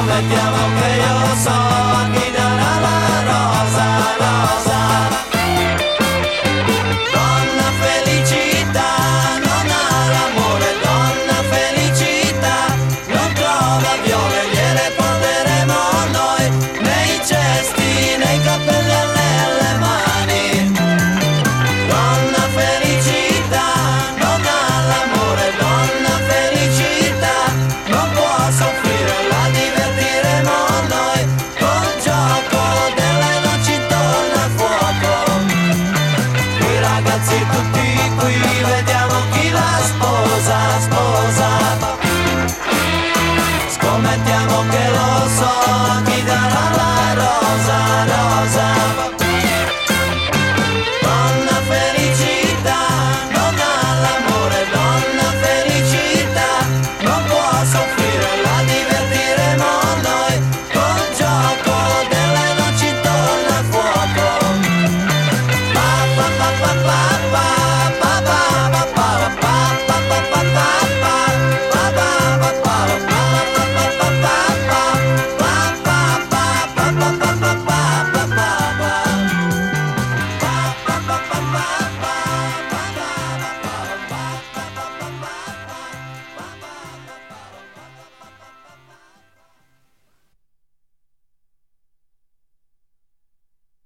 scommettiamo che io so chi darà la rosa, rosa. Donna felicità non ha l'amore, donna felicità non trova viole, gliele porteremo noi nei cesti, nei cappellelli e alle mani. Donna felicità non ha l'amore, donna felicità non può soffrire, la divertiremo noi col gioco delle noci intorno al fuoco. Qui ragazzi tutti qui, vediamo chi la sposa, sposa. Scommettiamo che lo so chi darà la rosa,